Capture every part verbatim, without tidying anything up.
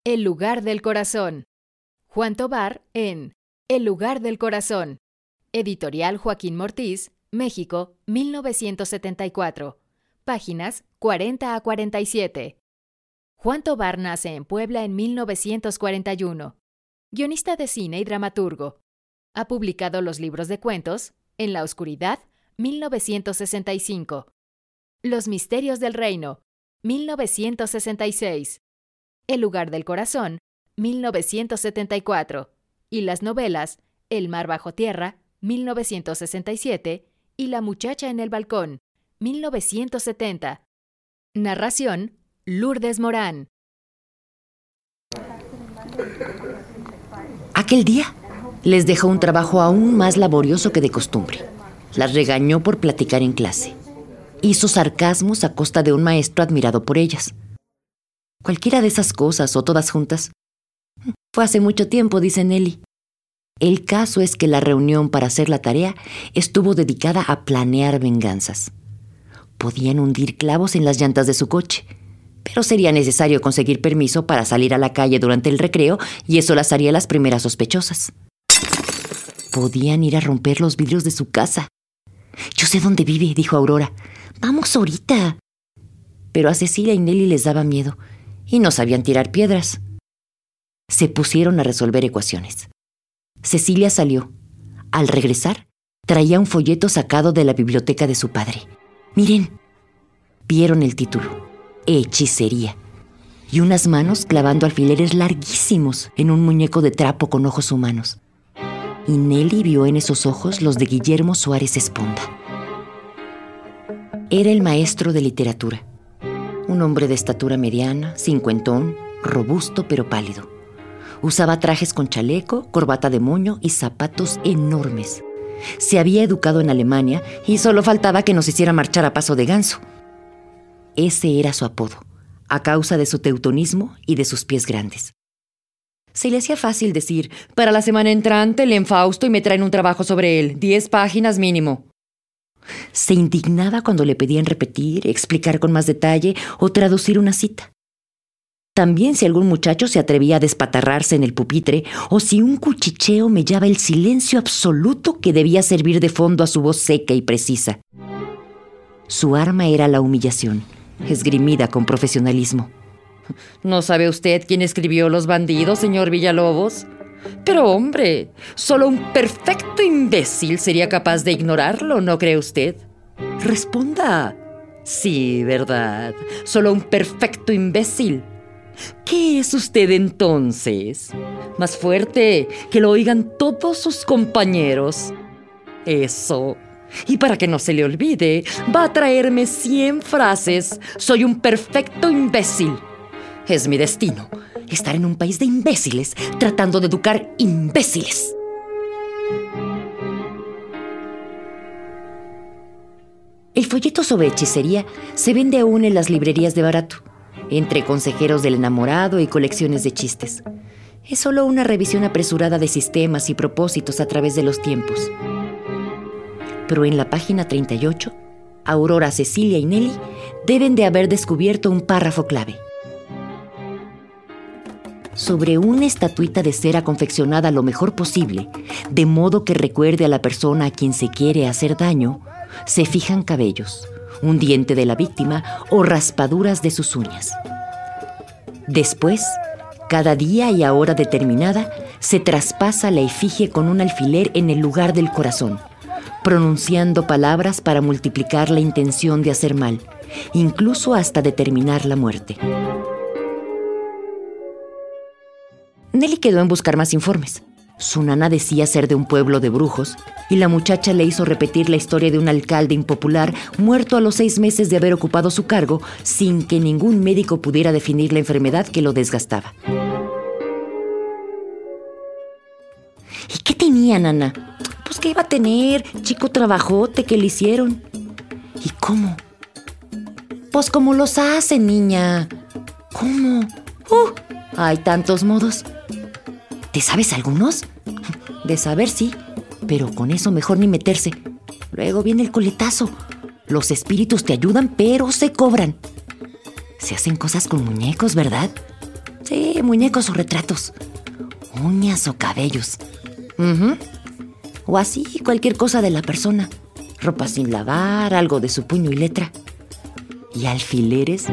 El lugar del corazón. Juan Tovar en El lugar del corazón. Editorial Joaquín Mortiz, México, mil novecientos setenta y cuatro. Páginas cuarenta a cuarenta y siete. Juan Tovar nace en Puebla en mil novecientos cuarenta y uno. Guionista de cine y dramaturgo. Ha publicado los libros de cuentos En la oscuridad, mil novecientos sesenta y cinco. Los misterios del reino, mil novecientos sesenta y seis. El lugar del corazón, mil novecientos setenta y cuatro. Y las novelas El mar bajo tierra, mil novecientos sesenta y siete, y La muchacha en el balcón, mil novecientos setenta. Narración, Lourdes Morán. Aquel día les dejó un trabajo aún más laborioso que de costumbre. Las regañó por platicar en clase. Hizo sarcasmos a costa de un maestro admirado por ellas. Cualquiera de esas cosas o todas juntas. Fue hace mucho tiempo, dice Nelly. El caso es que la reunión para hacer la tarea estuvo dedicada a planear venganzas. Podían hundir clavos en las llantas de su coche, pero sería necesario conseguir permiso para salir a la calle durante el recreo y eso las haría las primeras sospechosas. Podían ir a romper los vidrios de su casa. «Yo sé dónde vive», dijo Aurora. «Vamos ahorita». Pero a Cecilia y Nelly les daba miedo y no sabían tirar piedras. Se pusieron a resolver ecuaciones. Cecilia salió. Al regresar, traía un folleto sacado de la biblioteca de su padre. «Miren». Vieron el título. Hechicería. Y unas manos clavando alfileres larguísimos en un muñeco de trapo con ojos humanos. Y Nelly vio en esos ojos los de Guillermo Suárez Esponda. Era el maestro de literatura. Un hombre de estatura mediana, cincuentón, robusto pero pálido. Usaba trajes con chaleco, corbata de moño y zapatos enormes. Se había educado en Alemania y solo faltaba que nos hiciera marchar a paso de ganso. Ese era su apodo, a causa de su teutonismo y de sus pies grandes. Se le hacía fácil decir, para la semana entrante leen Fausto y me traen un trabajo sobre él, diez páginas mínimo. Se indignaba cuando le pedían repetir, explicar con más detalle o traducir una cita. También si algún muchacho se atrevía a despatarrarse en el pupitre o si un cuchicheo mellaba el silencio absoluto que debía servir de fondo a su voz seca y precisa. Su arma era la humillación, esgrimida con profesionalismo. ¿No sabe usted quién escribió Los bandidos, señor Villalobos? Pero hombre, solo un perfecto imbécil sería capaz de ignorarlo, ¿no cree usted? Responda. Sí, ¿verdad? Solo un perfecto imbécil. ¿Qué es usted entonces? Más fuerte, que lo oigan todos sus compañeros. Eso. Y para que no se le olvide, va a traerme cien frases. Soy un perfecto imbécil. Es mi destino, estar en un país de imbéciles, tratando de educar imbéciles. El folleto sobre hechicería se vende aún en las librerías de barato, entre consejeros del enamorado y colecciones de chistes. Es solo una revisión apresurada de sistemas y propósitos a través de los tiempos. Pero en la página treinta y ocho, Aurora, Cecilia y Nelly deben de haber descubierto un párrafo clave. Sobre una estatuita de cera confeccionada lo mejor posible, de modo que recuerde a la persona a quien se quiere hacer daño, se fijan cabellos, un diente de la víctima o raspaduras de sus uñas. Después, cada día y a hora determinada, se traspasa la efigie con un alfiler en el lugar del corazón, pronunciando palabras para multiplicar la intención de hacer mal, incluso hasta determinar la muerte. Nelly quedó en buscar más informes. Su nana decía ser de un pueblo de brujos y la muchacha le hizo repetir la historia de un alcalde impopular muerto a los seis meses de haber ocupado su cargo sin que ningún médico pudiera definir la enfermedad que lo desgastaba. ¿Y qué tenía, nana? Pues ¿qué iba a tener? Chico trabajote que le hicieron. ¿Y cómo? Pues como los hacen, niña. ¿Cómo? ¡Uh! Hay tantos modos. ¿Te sabes algunos? De saber sí, pero con eso mejor ni meterse. Luego viene el coletazo. Los espíritus te ayudan, pero se cobran. Se hacen cosas con muñecos, ¿verdad? Sí, ¿Qué muñecos o retratos? Uñas o cabellos. Uh-huh. O así, cualquier cosa de la persona. Ropa sin lavar, algo de su puño y letra. ¿Y alfileres?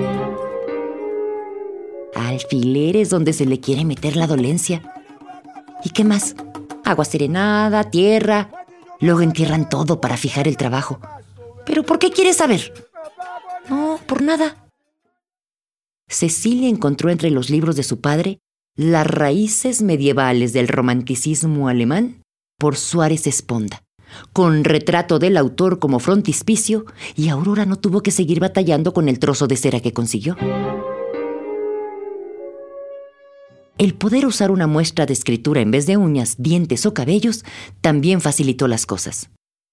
Alfileres donde se le quiere meter la dolencia. ¿Y qué más? Agua serenada, tierra. Luego entierran todo para fijar el trabajo. ¿Pero por qué quieres saber? No, por nada. Cecilia encontró entre los libros de su padre las raíces medievales del romanticismo alemán por Suárez Esponda, con retrato del autor como frontispicio, y Aurora no tuvo que seguir batallando con el trozo de cera que consiguió. El poder usar una muestra de escritura en vez de uñas, dientes o cabellos también facilitó las cosas.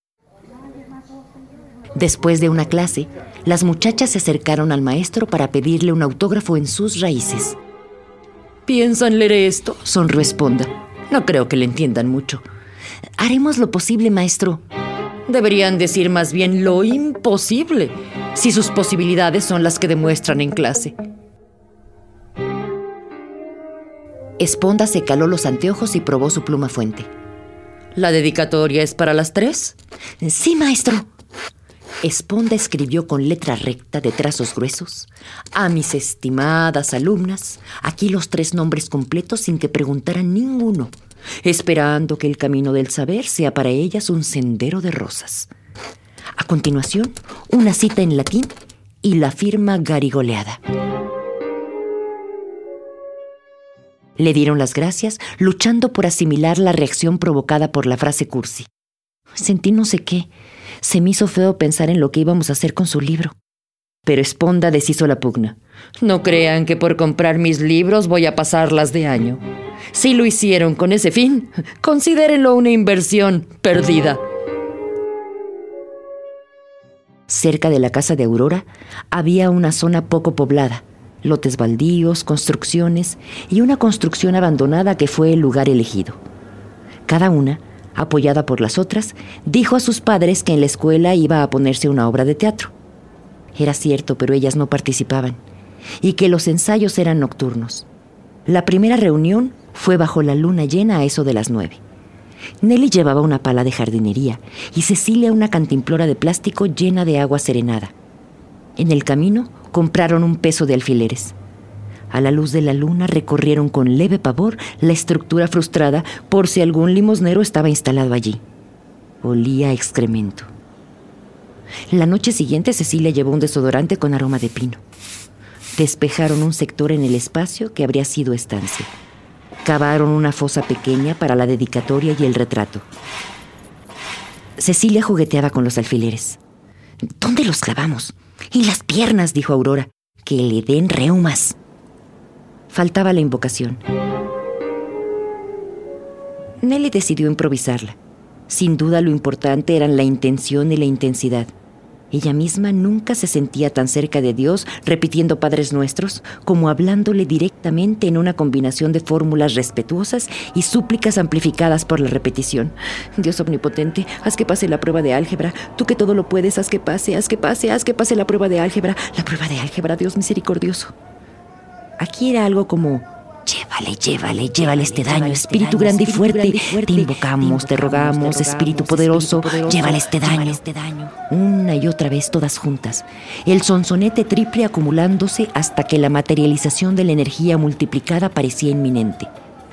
Después de una clase, las muchachas se acercaron al maestro para pedirle un autógrafo en sus raíces. ¿Piensan leer esto?, sonrió Esponda. No creo que le entiendan mucho. Haremos lo posible, maestro. Deberían decir más bien lo imposible, si sus posibilidades son las que demuestran en clase. Esponda se caló los anteojos y probó su pluma fuente. ¿La dedicatoria es para las tres? Sí, maestro. Esponda escribió con letra recta de trazos gruesos: a mis estimadas alumnas, aquí los tres nombres completos sin que preguntaran ninguno, esperando que el camino del saber sea para ellas un sendero de rosas. A continuación, una cita en latín y la firma garigoleada. Le dieron las gracias, luchando por asimilar la reacción provocada por la frase cursi. Sentí no sé qué. Se me hizo feo pensar en lo que íbamos a hacer con su libro. Pero Esponda deshizo la pugna. No crean que por comprar mis libros voy a pasarlas de año. Si lo hicieron con ese fin, considérenlo una inversión perdida. Cerca de la casa de Aurora había una zona poco poblada, lotes baldíos, construcciones y una construcción abandonada que fue el lugar elegido. Cada una, apoyada por las otras, dijo a sus padres que en la escuela iba a ponerse una obra de teatro. Era cierto, pero ellas no participaban, y que los ensayos eran nocturnos. La primera reunión fue bajo la luna llena a eso de las nueve. Nelly llevaba una pala de jardinería y Cecilia una cantimplora de plástico llena de agua serenada. En el camino compraron un peso de alfileres. A la luz de la luna recorrieron con leve pavor la estructura frustrada por si algún limosnero estaba instalado allí. Olía a excremento. La noche siguiente Cecilia llevó un desodorante con aroma de pino. Despejaron un sector en el espacio que habría sido estancia. Cavaron una fosa pequeña para la dedicatoria y el retrato. Cecilia jugueteaba con los alfileres. ¿Dónde los clavamos? En las piernas, dijo Aurora. Que le den reumas. Faltaba la invocación. Nelly decidió improvisarla. Sin duda lo importante eran la intención y la intensidad. Ella misma nunca se sentía tan cerca de Dios repitiendo Padres Nuestros como hablándole directamente en una combinación de fórmulas respetuosas y súplicas amplificadas por la repetición. Dios omnipotente, haz que pase la prueba de álgebra. Tú que todo lo puedes, haz que pase, haz que pase, haz que pase la prueba de álgebra. La prueba de álgebra, Dios misericordioso. Aquí era algo como: llévale, llévale, llévale este daño, espíritu grande y fuerte. Te invocamos, te rogamos, espíritu poderoso, llévale este daño. Una y otra vez todas juntas. El sonsonete triple acumulándose hasta que la materialización de la energía multiplicada parecía inminente.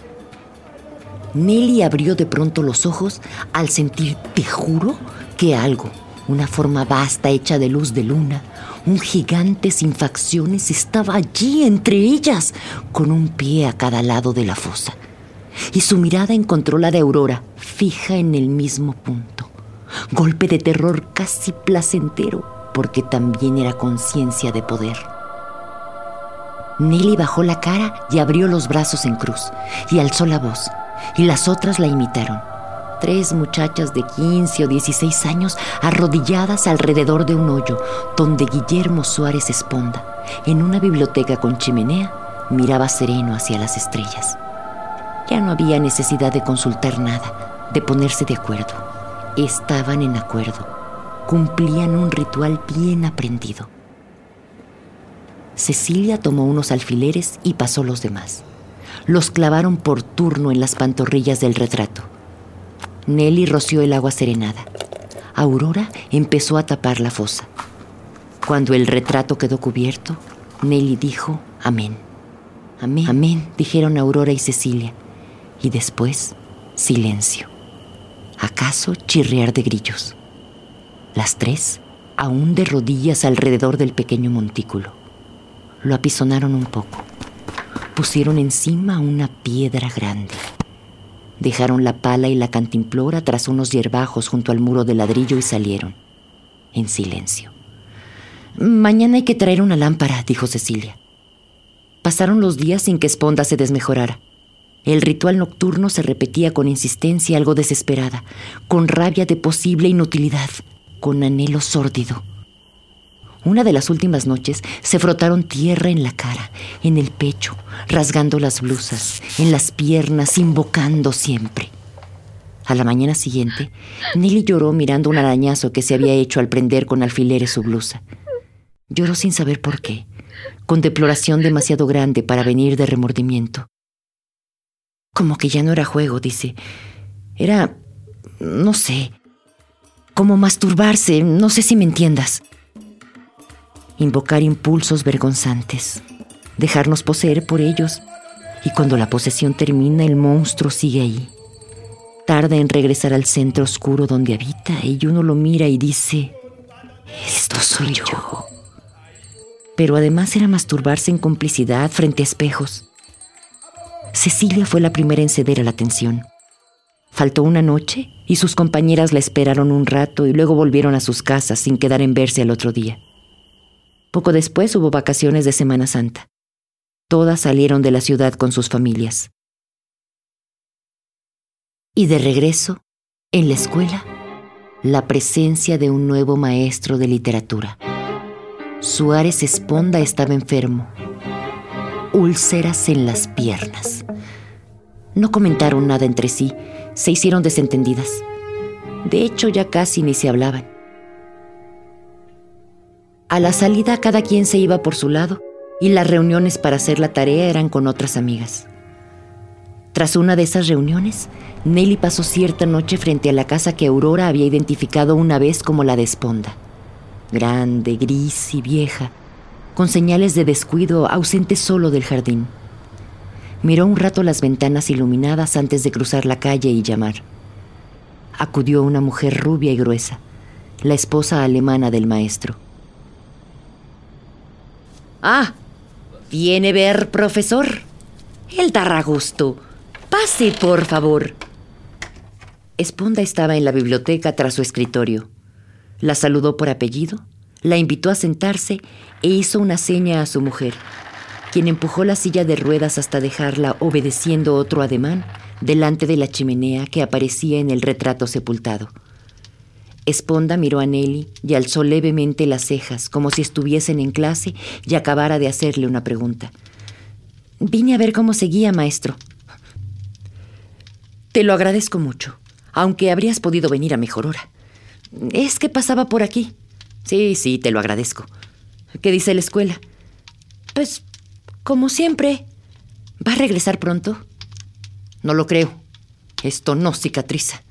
Nelly abrió de pronto los ojos al sentir, te juro, que algo, una forma vasta hecha de luz de luna, un gigante sin facciones, estaba allí entre ellas, con un pie a cada lado de la fosa. Y su mirada encontró la de Aurora, fija en el mismo punto. Golpe de terror casi placentero, porque también era conciencia de poder. Nelly bajó la cara y abrió los brazos en cruz, y alzó la voz, y las otras la imitaron. Tres muchachas de quince o dieciséis años arrodilladas alrededor de un hoyo donde Guillermo Suárez Esponda, en una biblioteca con chimenea, miraba sereno hacia las estrellas. Ya no había necesidad de consultar nada, de ponerse de acuerdo. Estaban en acuerdo. Cumplían un ritual bien aprendido. Cecilia tomó unos alfileres y pasó los demás. los clavaron por turno en las pantorrillas del retrato. Nelly roció el agua serenada. Aurora empezó a tapar la fosa. Cuando el retrato quedó cubierto, Nelly dijo amén. Amén, amén, dijeron Aurora y Cecilia. Y después, silencio. ¿Acaso chirriar de grillos? Las tres, aún de rodillas alrededor del pequeño montículo. Lo apisonaron un poco. Pusieron encima una piedra grande. Dejaron la pala y la cantimplora tras unos hierbajos junto al muro de ladrillo y salieron, en silencio. «Mañana hay que traer una lámpara», dijo Cecilia. Pasaron los días sin que Esponda se desmejorara. El ritual nocturno se repetía con insistencia, algo desesperada, con rabia de posible inutilidad, con anhelo sórdido. Una de las últimas noches se frotaron tierra en la cara, en el pecho, rasgando las blusas, en las piernas, invocando siempre. A la mañana siguiente, Nelly lloró mirando un arañazo que se había hecho al prender con alfileres su blusa. Lloró sin saber por qué, con deploración demasiado grande para venir de remordimiento. Como que ya no era juego, dice. Era, no sé, como masturbarse, no sé si me entiendas. Invocar impulsos vergonzantes, dejarnos poseer por ellos, y cuando la posesión termina, el monstruo sigue ahí. Tarda en regresar al centro oscuro donde habita, y uno lo mira y dice, esto soy yo. Pero además era masturbarse en complicidad frente a espejos. Cecilia fue la primera en ceder a la tensión. Faltó una noche y sus compañeras la esperaron un rato y luego volvieron a sus casas sin quedar en verse al otro día. Poco después hubo vacaciones de Semana Santa. Todas salieron de la ciudad con sus familias. Y de regreso, en la escuela, la presencia de un nuevo maestro de literatura. Suárez Esponda estaba enfermo. Úlceras en las piernas. No comentaron nada entre sí, se hicieron desentendidas. De hecho, ya casi ni se hablaban. A la salida, cada quien se iba por su lado y las reuniones para hacer la tarea eran con otras amigas. Tras una de esas reuniones, Nelly pasó cierta noche frente a la casa que Aurora había identificado una vez como la de Esponda. Grande, gris y vieja, con señales de descuido, ausente solo del jardín. Miró un rato las ventanas iluminadas antes de cruzar la calle y llamar. Acudió una mujer rubia y gruesa, la esposa alemana del maestro. «Ah, ¿viene ver, profesor? Él dará gusto. Pase, por favor». Esponda estaba en la biblioteca tras su escritorio. La saludó por apellido, la invitó a sentarse e hizo una seña a su mujer, quien empujó la silla de ruedas hasta dejarla obedeciendo otro ademán delante de la chimenea que aparecía en el retrato sepultado. Esponda miró a Nelly y alzó levemente las cejas, como si estuviesen en clase y acabara de hacerle una pregunta. «Vine a ver cómo seguía, maestro». «Te lo agradezco mucho, aunque habrías podido venir a mejor hora. Es que pasaba por aquí». «Sí, sí, te lo agradezco. ¿Qué dice la escuela?» «Pues, como siempre». «¿Va a regresar pronto?» «No lo creo. Esto no cicatriza».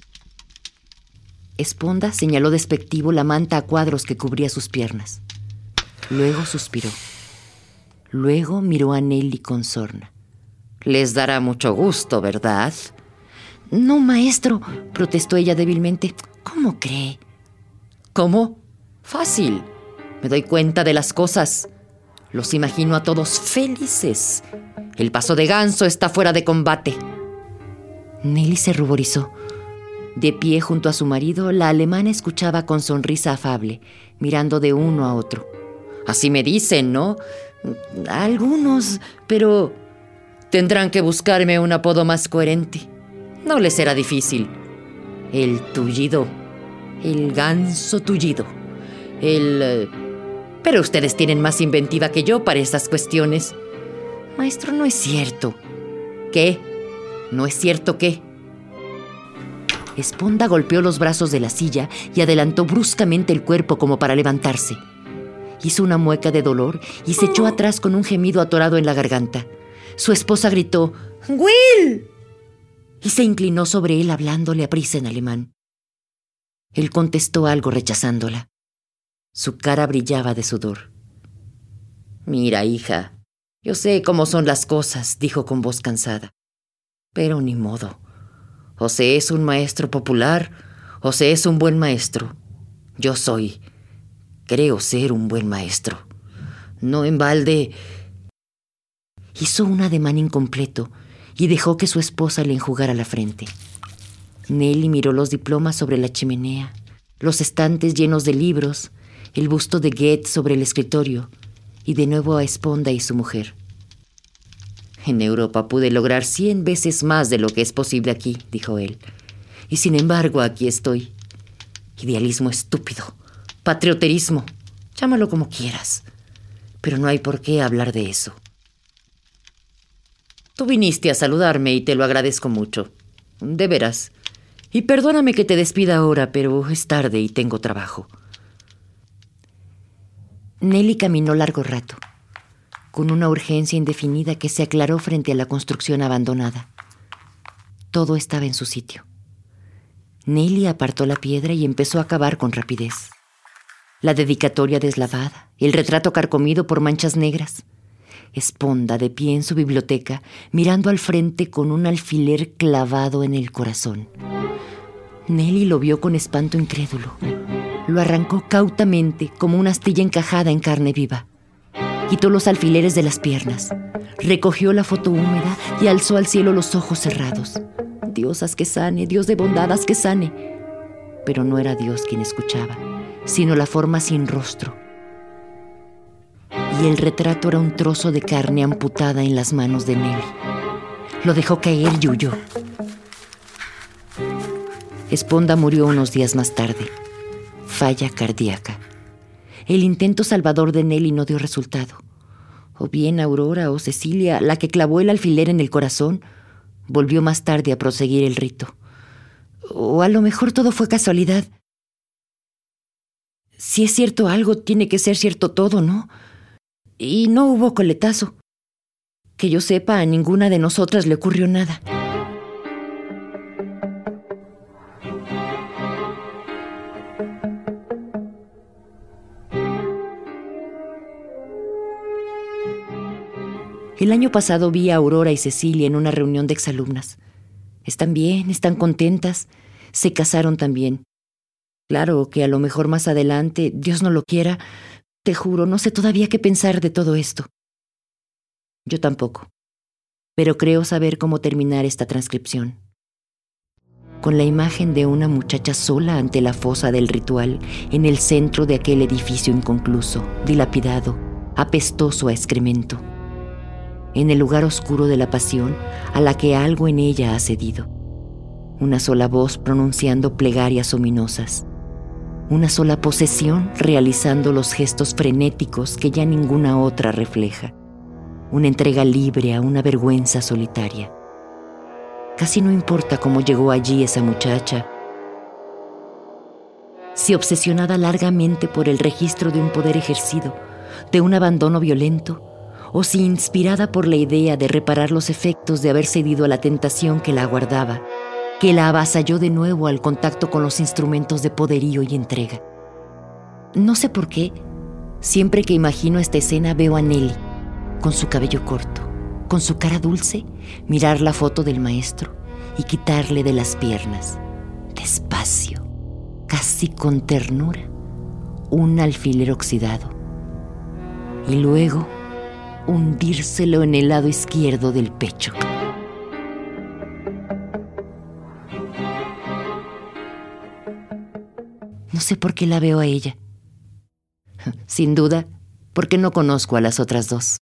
Esponda señaló despectivo la manta a cuadros que cubría sus piernas. Luego suspiró. Luego miró a Nelly con sorna. «Les dará mucho gusto, ¿verdad?» «No, maestro», protestó ella débilmente. «¿Cómo cree?» «¿Cómo? Fácil. Me doy cuenta de las cosas. Los imagino a todos felices. El paso de ganso está fuera de combate». Nelly se ruborizó. De pie junto a su marido, la alemana escuchaba con sonrisa afable, mirando de uno a otro. «Así me dicen, ¿no?» «Algunos, pero tendrán que buscarme un apodo más coherente. No les será difícil. El tullido. El ganso tullido. El... Eh, pero ustedes tienen más inventiva que yo para estas cuestiones». «Maestro, no es cierto». «¿Qué? ¿No es cierto qué?» Esponda golpeó los brazos de la silla y adelantó bruscamente el cuerpo como para levantarse. Hizo una mueca de dolor y se echó atrás con un gemido atorado en la garganta. Su esposa gritó: ¡Will! Y se inclinó sobre él hablándole a prisa en alemán. Él contestó algo rechazándola. Su cara brillaba de sudor. «Mira, hija, yo sé cómo son las cosas», dijo con voz cansada. «Pero ni modo. O se es un maestro popular, o se es un buen maestro. Yo soy, creo ser un buen maestro. No en balde». Hizo un ademán incompleto y dejó que su esposa le enjugara la frente. Nelly miró los diplomas sobre la chimenea, los estantes llenos de libros, el busto de Goethe sobre el escritorio, y de nuevo a Sponda y su mujer. «En Europa pude lograr cien veces más de lo que es posible aquí», dijo él. «Y sin embargo aquí estoy. Idealismo estúpido, patrioterismo, llámalo como quieras. Pero no hay por qué hablar de eso. Tú viniste a saludarme y te lo agradezco mucho. De veras. Y perdóname que te despida ahora, pero es tarde y tengo trabajo». Nelly caminó largo rato, con una urgencia indefinida que se aclaró frente a la construcción abandonada. Todo estaba en su sitio. Nelly apartó la piedra y empezó a cavar con rapidez. La dedicatoria deslavada, el retrato carcomido por manchas negras. Sponda, de pie en su biblioteca, mirando al frente con un alfiler clavado en el corazón. Nelly lo vio con espanto incrédulo. Lo arrancó cautamente, como una astilla encajada en carne viva. Quitó los alfileres de las piernas, recogió la foto húmeda y alzó al cielo los ojos cerrados. «Dios, haz que sane, Dios de bondad, haz que sane». Pero no era Dios quien escuchaba, sino la forma sin rostro. Y el retrato era un trozo de carne amputada en las manos de Nelly. Lo dejó caer y huyó. Sponda murió unos días más tarde. Falla cardíaca. El intento salvador de Nelly no dio resultado. O bien Aurora o Cecilia, la que clavó el alfiler en el corazón, volvió más tarde a proseguir el rito. O a lo mejor todo fue casualidad. Si es cierto algo, tiene que ser cierto todo, ¿no? Y no hubo coletazo. Que yo sepa, a ninguna de nosotras le ocurrió nada. El año pasado vi a Aurora y Cecilia en una reunión de exalumnas. Están bien, están contentas. Se casaron también. Claro que a lo mejor más adelante, Dios no lo quiera, te juro, no sé todavía qué pensar de todo esto. Yo tampoco. Pero creo saber cómo terminar esta transcripción. Con la imagen de una muchacha sola ante la fosa del ritual, en el centro de aquel edificio inconcluso, dilapidado, apestoso a excremento. En el lugar oscuro de la pasión a la que algo en ella ha cedido. Una sola voz pronunciando plegarias ominosas. Una sola posesión realizando los gestos frenéticos que ya ninguna otra refleja. Una entrega libre a una vergüenza solitaria. Casi no importa cómo llegó allí esa muchacha. Si obsesionada largamente por el registro de un poder ejercido, de un abandono violento, o si inspirada por la idea de reparar los efectos de haber cedido a la tentación que la aguardaba, que la avasalló de nuevo al contacto con los instrumentos de poderío y entrega. No sé por qué, siempre que imagino esta escena veo a Nelly, con su cabello corto, con su cara dulce, mirar la foto del maestro y quitarle de las piernas, despacio, casi con ternura, un alfiler oxidado. Y luego hundírselo en el lado izquierdo del pecho. No sé por qué la veo a ella. Sin duda, porque no conozco a las otras dos.